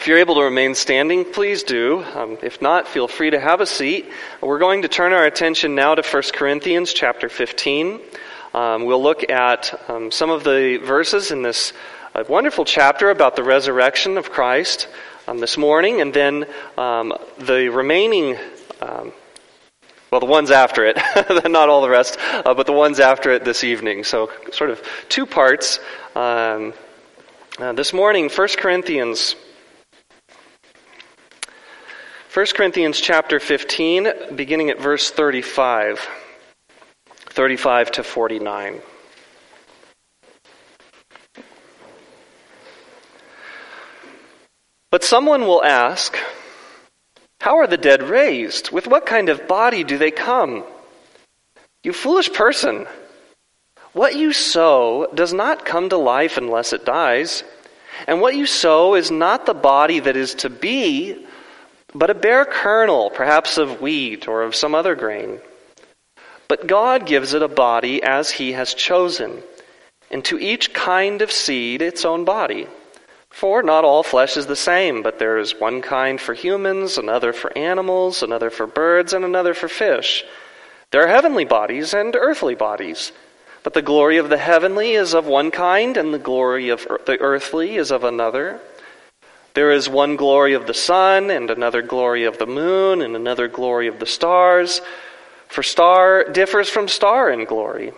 If you're able to remain standing, please do. If not, feel free to have a seat. We're going to turn our attention now to 1 Corinthians chapter 15. We'll look at some of the verses in this wonderful chapter about the resurrection of Christ this morning, and then the remaining, the ones after it, not all the rest, but the ones after it this evening. So sort of two parts. This morning, 1 Corinthians chapter 15, beginning at verse 35 to 49. But someone will ask, "How are the dead raised? With what kind of body do they come?" You foolish person! What you sow does not come to life unless it dies. And what you sow is not the body that is to be, but a bare kernel, perhaps of wheat or of some other grain. But God gives it a body as He has chosen, and to each kind of seed its own body. For not all flesh is the same, but there is one kind for humans, another for animals, another for birds, and another for fish. There are heavenly bodies and earthly bodies. But the glory of the heavenly is of one kind, and the glory of the earthly is of another. There is one glory of the sun, and another glory of the moon, and another glory of the stars. For star differs from star in glory.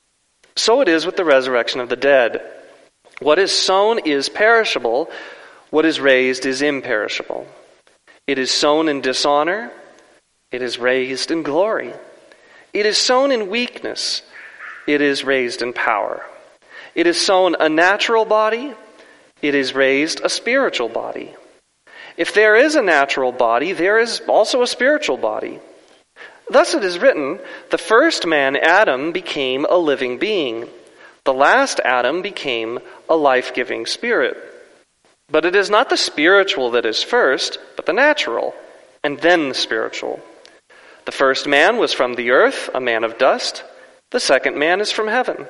So it is with the resurrection of the dead. What is sown is perishable, what is raised is imperishable. It is sown in dishonor, it is raised in glory. It is sown in weakness, it is raised in power. It is sown a natural body, it is raised a spiritual body. If there is a natural body, there is also a spiritual body. Thus it is written, the first man, Adam, became a living being. The last Adam became a life-giving spirit. But it is not the spiritual that is first, but the natural, and then the spiritual. The first man was from the earth, a man of dust. The second man is from heaven.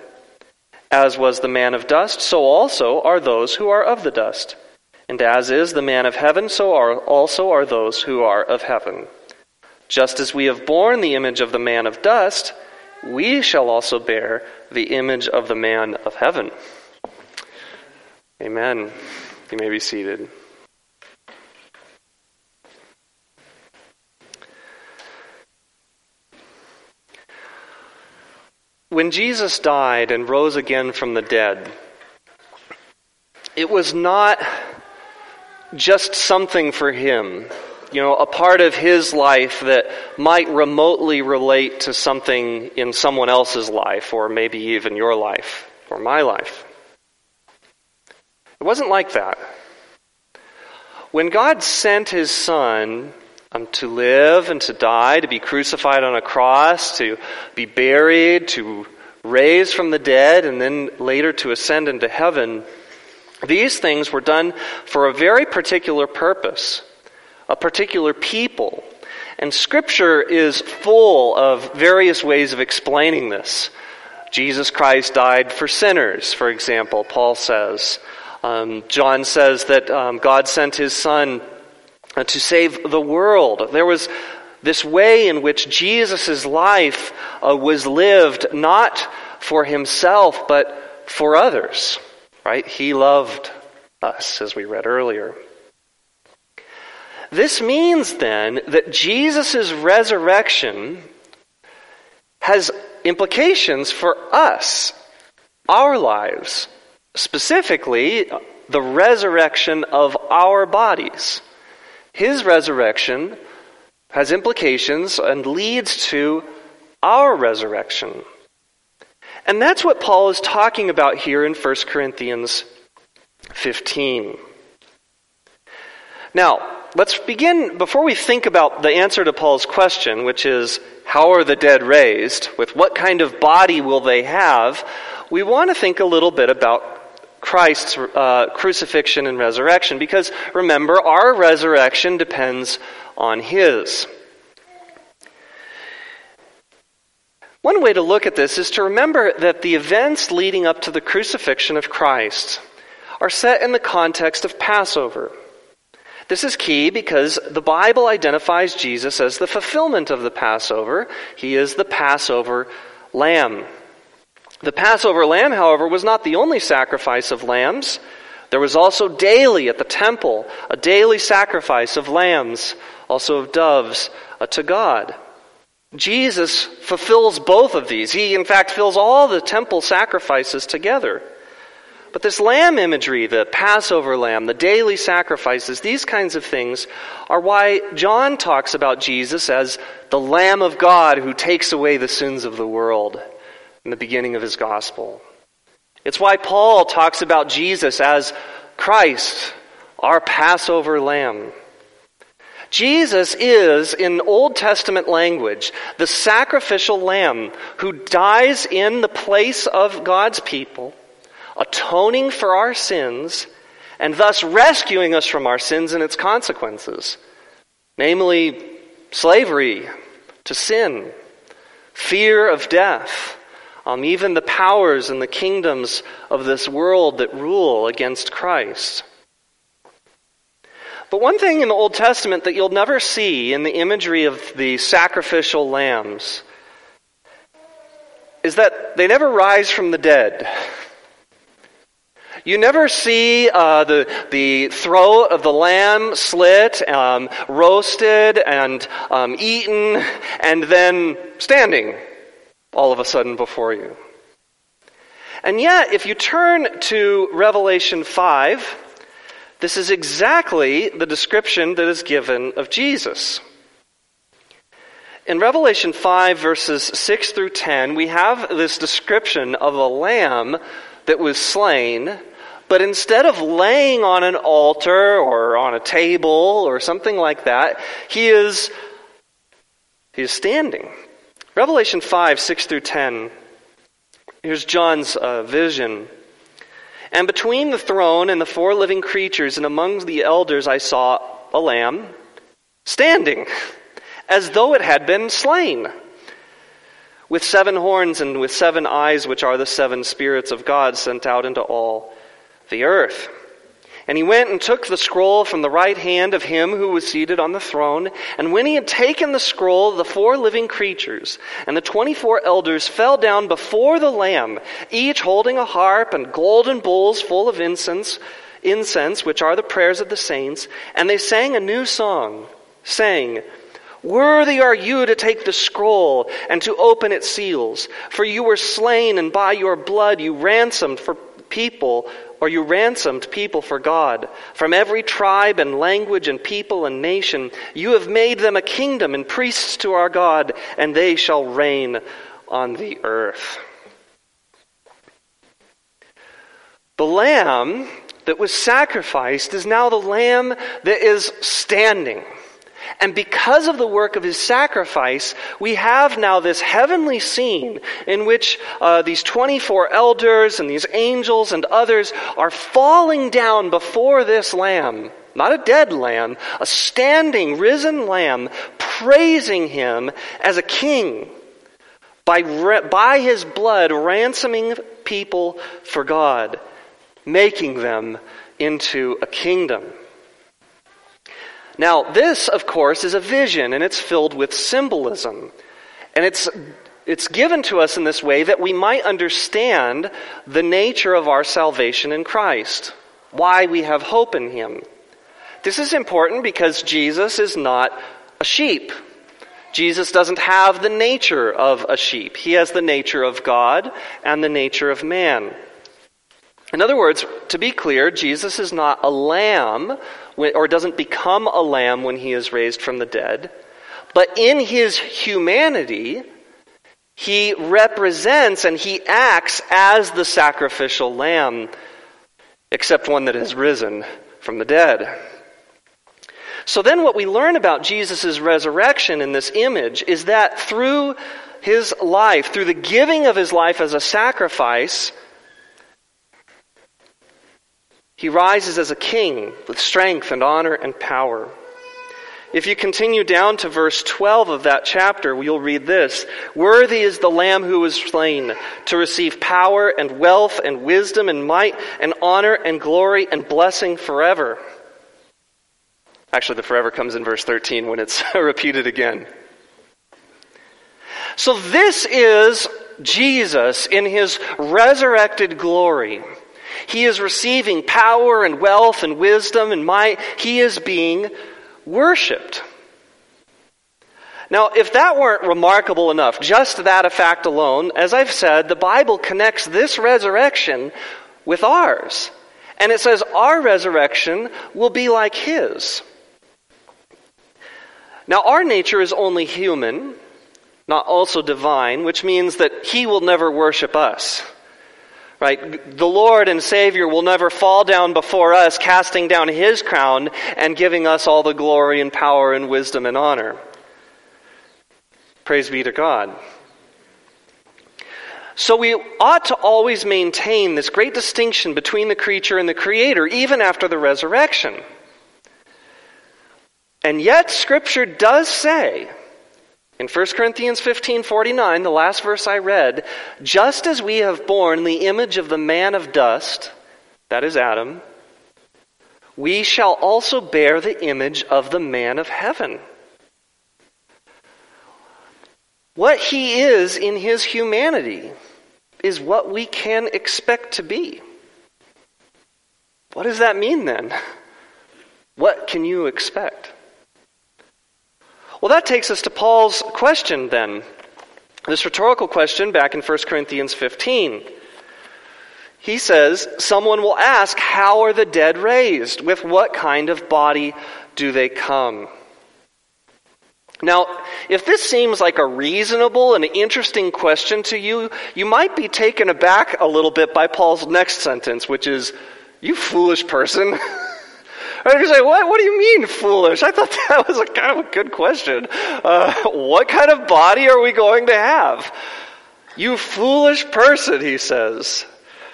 As was the man of dust, so also are those who are of the dust. And as is the man of heaven, so also are those who are of heaven. Just as we have borne the image of the man of dust, we shall also bear the image of the man of heaven. Amen. You may be seated. When Jesus died and rose again from the dead, it was not just something for him, a part of his life that might remotely relate to something in someone else's life, or maybe even your life, or my life. It wasn't like that. When God sent His Son to live and to die, to be crucified on a cross, to be buried, to raise from the dead, and then later to ascend into heaven, these things were done for a very particular purpose, a particular people. And Scripture is full of various ways of explaining this. Jesus Christ died for sinners, for example, Paul says. John says that God sent His Son to save the world. There was this way in which Jesus' life was lived not for Himself, but for others. Right? He loved us, as we read earlier. This means then that Jesus' resurrection has implications for us, our lives, specifically the resurrection of our bodies. His resurrection has implications and leads to our resurrection. And that's what Paul is talking about here in 1 Corinthians 15. Now, let's begin, before we think about the answer to Paul's question, which is, how are the dead raised? With what kind of body will they have? We want to think a little bit about Christ's crucifixion and resurrection, because remember, our resurrection depends on His. One way to look at this is to remember that the events leading up to the crucifixion of Christ are set in the context of Passover. This is key because the Bible identifies Jesus as the fulfillment of the Passover. He is the Passover lamb. The Passover lamb, however, was not the only sacrifice of lambs. There was also daily at the temple a daily sacrifice of lambs, also of doves, to God. Jesus fulfills both of these. He, in fact, fills all the temple sacrifices together. But this lamb imagery, the Passover lamb, the daily sacrifices, these kinds of things are why John talks about Jesus as the Lamb of God who takes away the sins of the world in the beginning of his gospel. It's why Paul talks about Jesus as Christ, our Passover lamb. Jesus is, in Old Testament language, the sacrificial lamb who dies in the place of God's people, atoning for our sins, and thus rescuing us from our sins and its consequences, namely slavery to sin, fear of death, even the powers and the kingdoms of this world that rule against Christ. But one thing in the Old Testament that you'll never see in the imagery of the sacrificial lambs is that they never rise from the dead. You never see the throat of the lamb slit, roasted, and eaten, and then standing all of a sudden before you. And yet, if you turn to Revelation 5, this is exactly the description that is given of Jesus. In Revelation 5, verses 6 through 10, we have this description of a lamb that was slain, but instead of laying on an altar or on a table or something like that, he is standing. Revelation 5, 6 through 10. Here's John's vision. And between the throne and the four living creatures and among the elders I saw a lamb standing, as though it had been slain, with 7 horns and with 7 eyes, which are the 7 spirits of God sent out into all the earth. And he went and took the scroll from the right hand of him who was seated on the throne. And when he had taken the scroll, the 4 living creatures and the 24 elders fell down before the Lamb, each holding a harp and golden bowls full of incense, which are the prayers of the saints. And they sang a new song, saying, "Worthy are you to take the scroll and to open its seals. For you were slain, and by your blood you ransomed people for God. From every tribe and language and people and nation, you have made them a kingdom and priests to our God, and they shall reign on the earth." The lamb that was sacrificed is now the lamb that is standing. And because of the work of his sacrifice, we have now this heavenly scene in which these 24 elders and these angels and others are falling down before this lamb, not a dead lamb, a standing, risen lamb, praising him as a king by his blood ransoming people for God, making them into a kingdom. Now, this, of course, is a vision, and it's filled with symbolism. And it's given to us in this way that we might understand the nature of our salvation in Christ, why we have hope in him. This is important because Jesus is not a sheep. Jesus doesn't have the nature of a sheep. He has the nature of God and the nature of man. In other words, to be clear, Jesus is not a lamb, or doesn't become a lamb when he is raised from the dead. But in his humanity, he represents and he acts as the sacrificial lamb, except one that has risen from the dead. So then what we learn about Jesus' resurrection in this image is that through his life, through the giving of his life as a sacrifice, he rises as a king with strength and honor and power. If you continue down to verse 12 of that chapter, you'll read this: "Worthy is the Lamb who was slain to receive power and wealth and wisdom and might and honor and glory and blessing forever." Actually, the forever comes in verse 13 when it's repeated again. So this is Jesus in his resurrected glory. He is receiving power and wealth and wisdom and might. He is being worshipped. Now, if that weren't remarkable enough, just that a fact alone, as I've said, the Bible connects this resurrection with ours. And it says our resurrection will be like his. Now, our nature is only human, not also divine, which means that he will never worship us. Right? The Lord and Savior will never fall down before us, casting down his crown and giving us all the glory and power and wisdom and honor. Praise be to God. So we ought to always maintain this great distinction between the creature and the Creator, even after the resurrection. And yet, Scripture does say, in 1 Corinthians 15:49, the last verse I read, just as we have borne the image of the man of dust, that is Adam, we shall also bear the image of the man of heaven. What he is in his humanity is what we can expect to be. What does that mean then? What can you expect? Well, that takes us to Paul's question then. This rhetorical question back in 1 Corinthians 15. He says, someone will ask, how are the dead raised? With what kind of body do they come? Now, if this seems like a reasonable and interesting question to you, you might be taken aback a little bit by Paul's next sentence, which is, you foolish person. And you say, what do you mean foolish? I thought that was a kind of a good question. What kind of body are we going to have? You foolish person, he says.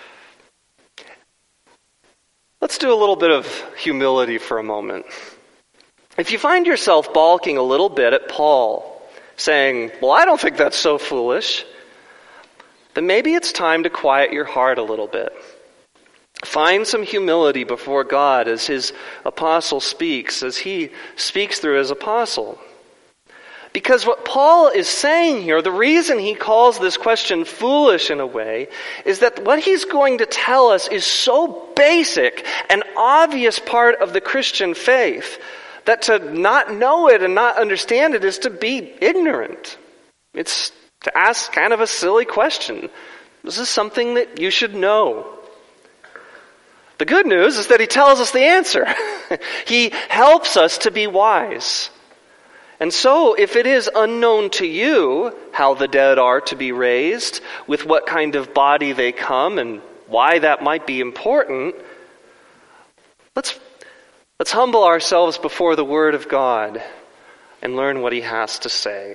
Let's do a little bit of humility for a moment. If you find yourself balking a little bit at Paul, saying, well, I don't think that's so foolish, then maybe it's time to quiet your heart a little bit. Find some humility before God as his apostle speaks, as he speaks through his apostle. Because what Paul is saying here, the reason he calls this question foolish in a way, is that what he's going to tell us is so basic, an obvious part of the Christian faith, that to not know it and not understand it is to be ignorant. It's to ask kind of a silly question. This is something that you should know. The good news is that he tells us the answer. He helps us to be wise. And so, if it is unknown to you how the dead are to be raised, with what kind of body they come, and why that might be important, let's humble ourselves before the Word of God and learn what he has to say.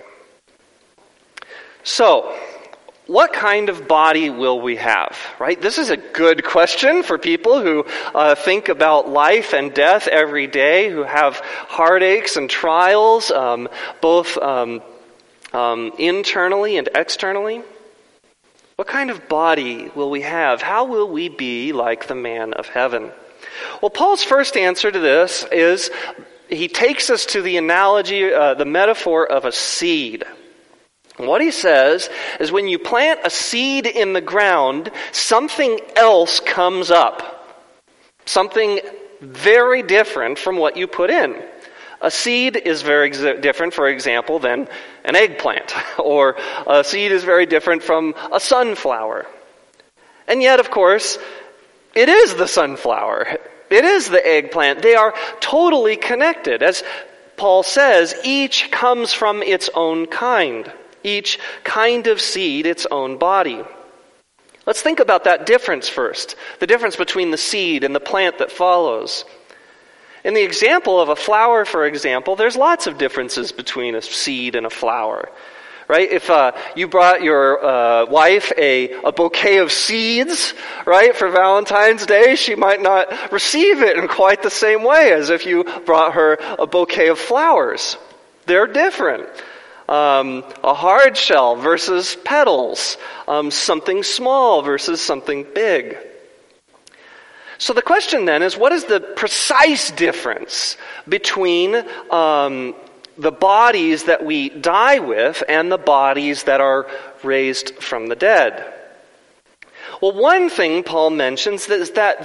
So, what kind of body will we have, right? This is a good question for people who think about life and death every day, who have heartaches and trials, both internally and externally. What kind of body will we have? How will we be like the man of heaven? Well, Paul's first answer to this is he takes us to the analogy, the metaphor of a seed. What he says is when you plant a seed in the ground, something else comes up. Something very different from what you put in. A seed is very different, for example, than an eggplant. Or a seed is very different from a sunflower. And yet, of course, it is the sunflower. It is the eggplant. They are totally connected. As Paul says, each comes from its own kind. Each kind of seed, its own body. Let's think about that difference first. The difference between the seed and the plant that follows. In the example of a flower, for example, there's lots of differences between a seed and a flower. Right? If you brought your wife a bouquet of seeds, right, for Valentine's Day, she might not receive it in quite the same way as if you brought her a bouquet of flowers. They're different. A hard shell versus petals, something small versus something big. So the question then is, what is the precise difference between the bodies that we die with and the bodies that are raised from the dead? Well, one thing Paul mentions is that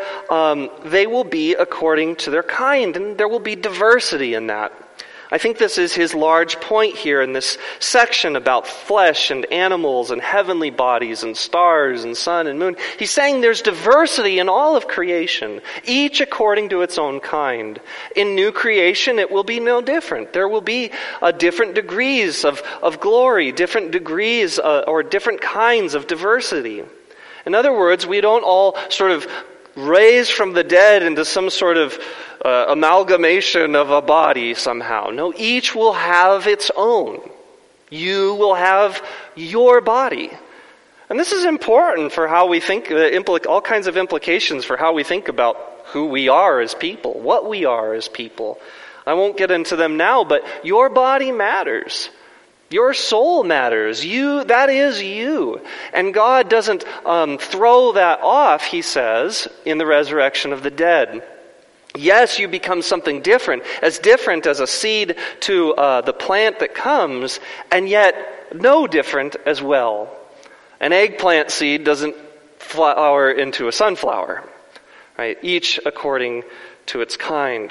they will be according to their kind, and there will be diversity in that. I think this is his large point here in this section about flesh and animals and heavenly bodies and stars and sun and moon. He's saying there's diversity in all of creation, each according to its own kind. In new creation, it will be no different. There will be different degrees of glory, different degrees or different kinds of diversity. In other words, we don't all sort of raise from the dead into some sort of amalgamation of a body somehow. No, each will have its own. You will have your body. And this is important for how we think, all kinds of implications for how we think about who we are as people, what we are as people. I won't get into them now, but your body matters. Your soul matters. That is you. And God doesn't throw that off, he says, in the resurrection of the dead. Yes, you become something different as a seed to the plant that comes, and yet no different as well. An eggplant seed doesn't flower into a sunflower, right? Each according to its kind.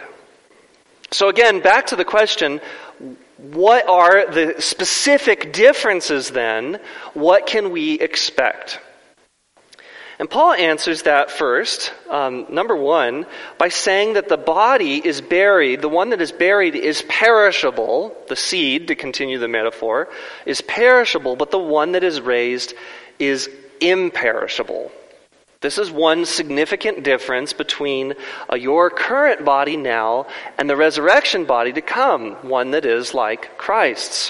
So again, back to the question, what are the specific differences then? What can we expect? And Paul answers that first, number one, by saying that the body is buried, the one that is buried is perishable, the seed, to continue the metaphor, is perishable, but the one that is raised is imperishable. This is one significant difference between your current body now and the resurrection body to come, one that is like Christ's.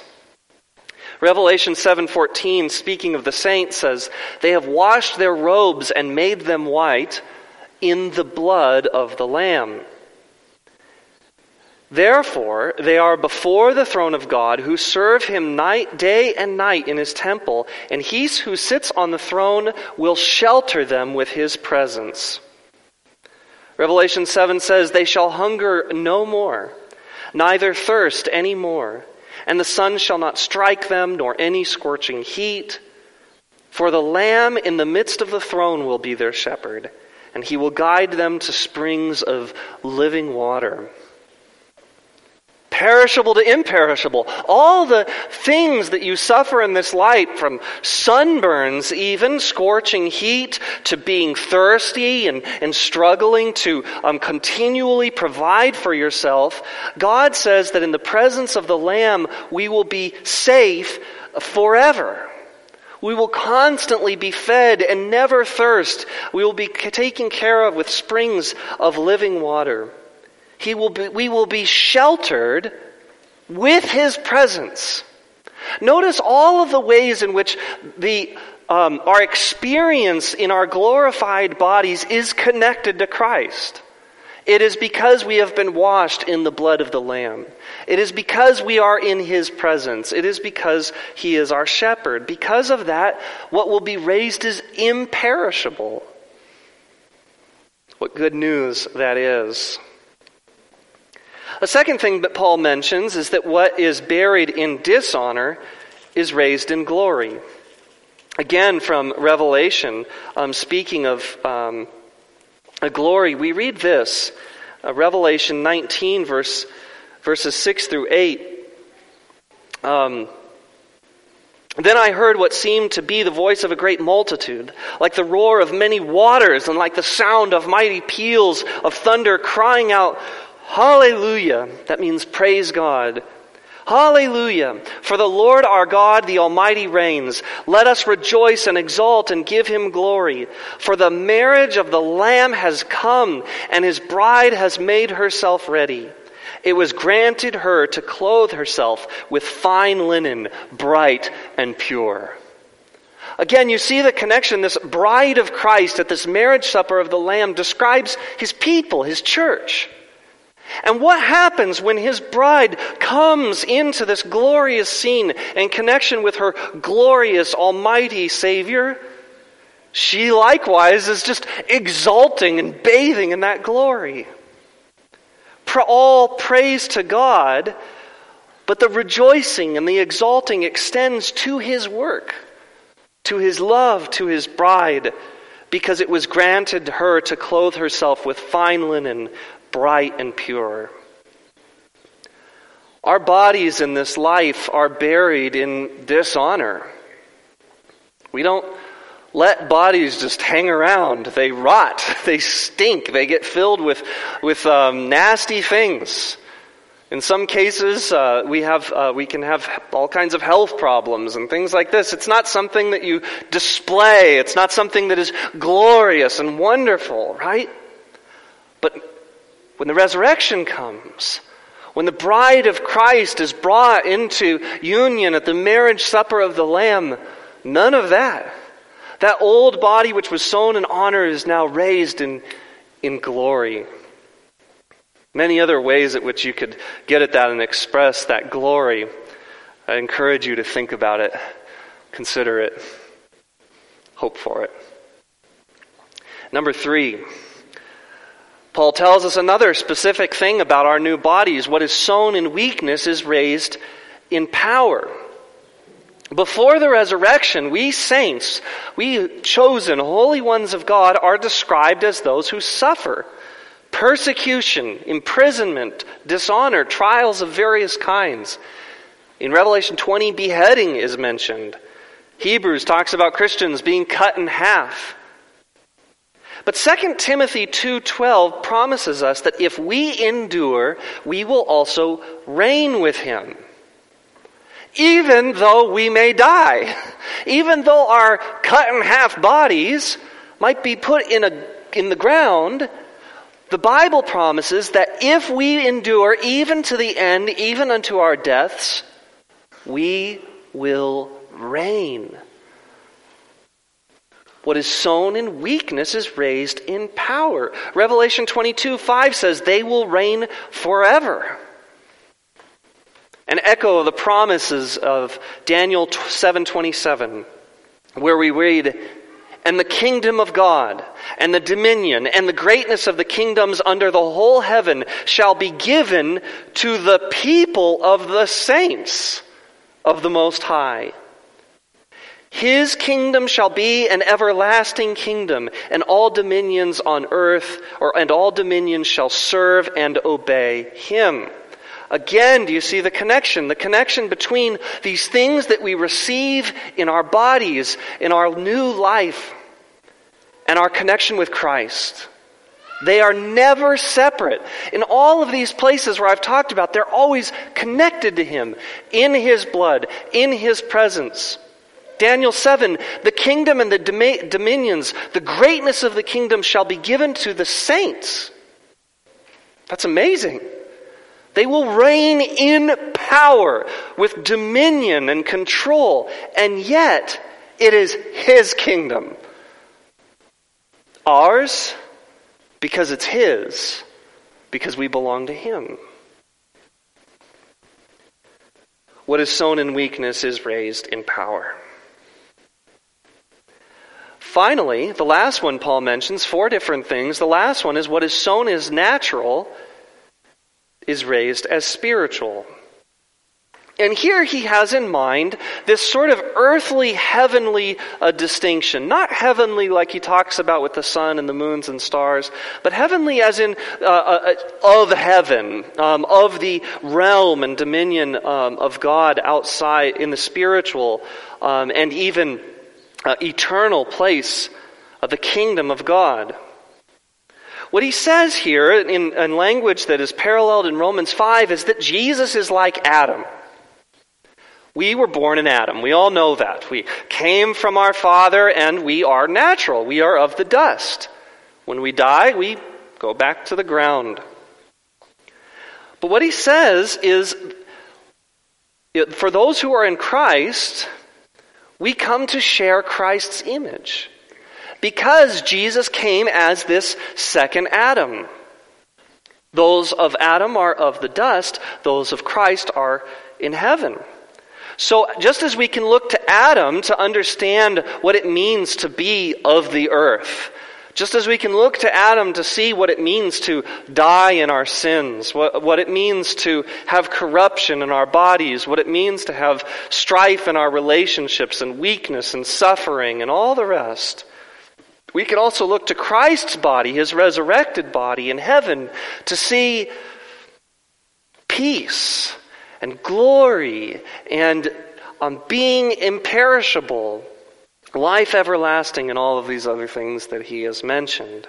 Revelation 7:14, speaking of the saints, says, "They have washed their robes and made them white in the blood of the Lamb. Therefore, they are before the throne of God, who serve him day and night in his temple, and he who sits on the throne will shelter them with his presence." Revelation 7 says, "They shall hunger no more, neither thirst any more, and the sun shall not strike them, nor any scorching heat. For the Lamb in the midst of the throne will be their shepherd, and he will guide them to springs of living water." Perishable to imperishable. All the things that you suffer in this life, from sunburns even, scorching heat, to being thirsty and struggling to continually provide for yourself, God says that in the presence of the Lamb, we will be safe forever. We will constantly be fed and never thirst. We will be taken care of with springs of living water. We will be sheltered with his presence. Notice all of the ways in which our experience in our glorified bodies is connected to Christ. It is because we have been washed in the blood of the Lamb. It is because we are in his presence. It is because he is our shepherd. Because of that, what will be raised is imperishable. What good news that is. A second thing that Paul mentions is that what is buried in dishonor is raised in glory. Again, from Revelation, speaking of a glory, we read this, Revelation 19, verses 6 through 8. Then I heard what seemed to be the voice of a great multitude, like the roar of many waters, and like the sound of mighty peals of thunder, crying out, "Hallelujah." That means praise God. "Hallelujah. For the Lord our God, the Almighty reigns. Let us rejoice and exult and give him glory. For the marriage of the Lamb has come, and his bride has made herself ready. It was granted her to clothe herself with fine linen, bright and pure." Again, you see the connection. This bride of Christ at this marriage supper of the Lamb describes his people, his church. And what happens when his bride comes into this glorious scene in connection with her glorious, almighty Savior? She likewise is just exulting and bathing in that glory. All praise to God, but the rejoicing and the exulting extends to his work, to his love, to his bride, because it was granted her to clothe herself with fine linen, bright and pure. Our bodies in this life are buried in dishonor. We don't let bodies just hang around. They rot. They stink. They get filled with nasty things. In some cases, we can have all kinds of health problems and things like this. It's not something that you display. It's not something that is glorious and wonderful, right? But when the resurrection comes, when the bride of Christ is brought into union at the marriage supper of the Lamb, none of that. That old body which was sown in honor is now raised in glory. Many other ways at which you could get at that and express that glory. I encourage you to think about it, consider it, hope for it. Number 3, Paul tells us another specific thing about our new bodies. What is sown in weakness is raised in power. Before the resurrection, we saints, we chosen holy ones of God, are described as those who suffer persecution, imprisonment, dishonor, trials of various kinds. In Revelation 20, beheading is mentioned. Hebrews talks about Christians being cut in half. But 2 Timothy 2:12 promises us that if we endure, we will also reign with him. Even though we may die, even though our cut-in-half bodies might be put in the ground, the Bible promises that if we endure even to the end, even unto our deaths, we will reign. What is sown in weakness is raised in power. Revelation 22:5 says, they will reign forever. An echo of the promises of Daniel 7:27, where we read, and the kingdom of God, and the dominion, and the greatness of the kingdoms under the whole heaven shall be given to the people of the saints of the Most High. His kingdom shall be an everlasting kingdom, and all dominions on earth, and all dominions shall serve and obey him. Again, do you see the connection? The connection between these things that we receive in our bodies, in our new life, and our connection with Christ. They are never separate. In all of these places where I've talked about, they're always connected to him, in his blood, in his presence. Daniel 7, the kingdom and the dominions, the greatness of the kingdom shall be given to the saints. That's amazing. They will reign in power with dominion and control, and yet it is his kingdom. Ours, because it's his, because we belong to him. What is sown in weakness is raised in power. Finally, the last one Paul mentions, 4 different things. The last one is what is sown as natural is raised as spiritual. And here he has in mind this sort of earthly, heavenly distinction. Not heavenly like he talks about with the sun and the moons and stars, but heavenly as in of heaven, of the realm and dominion of God outside in the spiritual and even eternal place of the kingdom of God. What he says here in language that is paralleled in Romans 5 is that Jesus is like Adam. We were born in Adam. We all know that. We came from our father and we are natural. We are of the dust. When we die, we go back to the ground. But what he says is, for those who are in Christ, we come to share Christ's image. Because Jesus came as this second Adam. Those of Adam are of the dust, those of Christ are in heaven. So just as we can look to Adam to understand what it means to be of the earth, just as we can look to Adam to see what it means to die in our sins, what it means to have corruption in our bodies, what it means to have strife in our relationships and weakness and suffering and all the rest, we can also look to Christ's body, his resurrected body in heaven, to see peace and glory and being imperishable, life everlasting, and all of these other things that he has mentioned.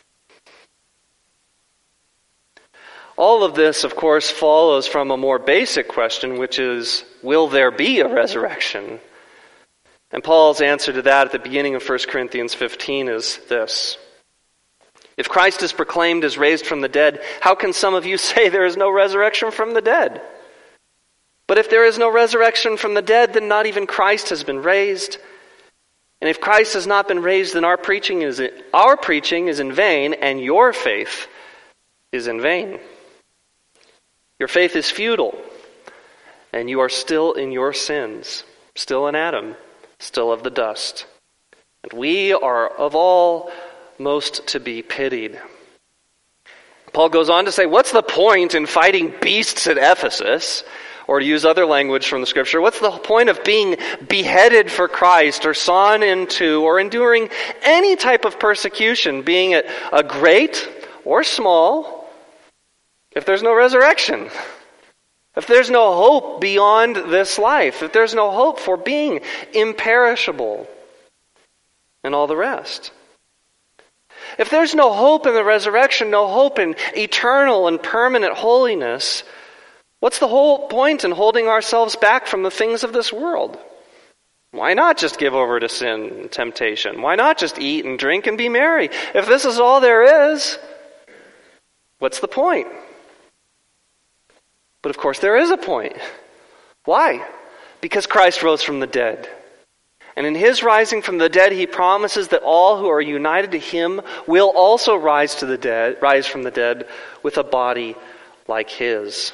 All of this, of course, follows from a more basic question, which is, will there be a resurrection? And Paul's answer to that at the beginning of 1 Corinthians 15 is this: if Christ is proclaimed as raised from the dead, how can some of you say there is no resurrection from the dead? But if there is no resurrection from the dead, then not even Christ has been raised. And if Christ has not been raised, then our preaching is in vain, and your faith is in vain. Your faith is futile, and you are still in your sins, still in Adam, still of the dust. And we are of all most to be pitied. Paul goes on to say, what's the point in fighting beasts at Ephesus? Or to use other language from the scripture, what's the point of being beheaded for Christ or sawn in two or enduring any type of persecution, being it a great or small, if there's no resurrection? If there's no hope beyond this life, if there's no hope for being imperishable and all the rest. If there's no hope in the resurrection, no hope in eternal and permanent holiness, what's the whole point in holding ourselves back from the things of this world? Why not just give over to sin and temptation? Why not just eat and drink and be merry? If this is all there is, what's the point? But of course there is a point. Why? Because Christ rose from the dead. And in his rising from the dead, he promises that all who are united to him will also rise from the dead with a body like his.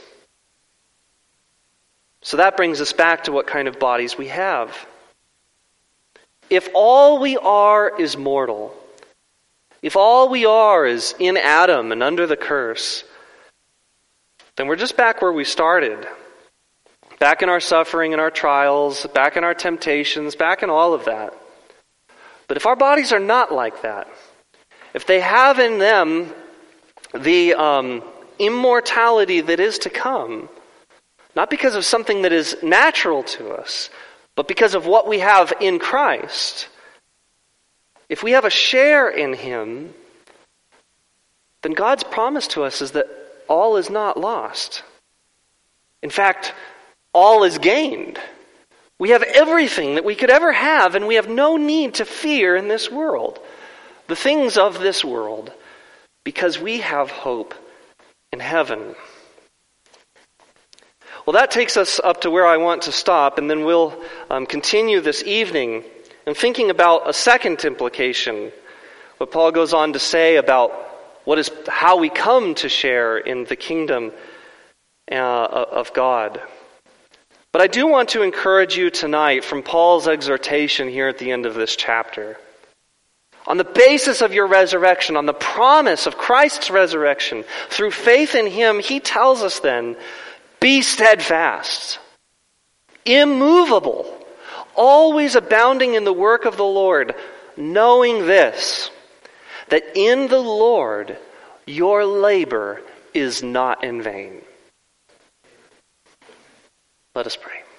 So that brings us back to what kind of bodies we have. If all we are is mortal, if all we are is in Adam and under the curse, then we're just back where we started. Back in our suffering and our trials, back in our temptations, back in all of that. But if our bodies are not like that, if they have in them the immortality that is to come, not because of something that is natural to us, but because of what we have in Christ. If we have a share in him, then God's promise to us is that all is not lost. In fact, all is gained. We have everything that we could ever have, and we have no need to fear in this world, the things of this world, because we have hope in heaven. Well, that takes us up to where I want to stop, and then we'll continue this evening in thinking about a second implication, what Paul goes on to say about how we come to share in the kingdom of God. But I do want to encourage you tonight from Paul's exhortation here at the end of this chapter. On the basis of your resurrection, on the promise of Christ's resurrection, through faith in him, he tells us then, be steadfast, immovable, always abounding in the work of the Lord, knowing this, that in the Lord your labor is not in vain. Let us pray.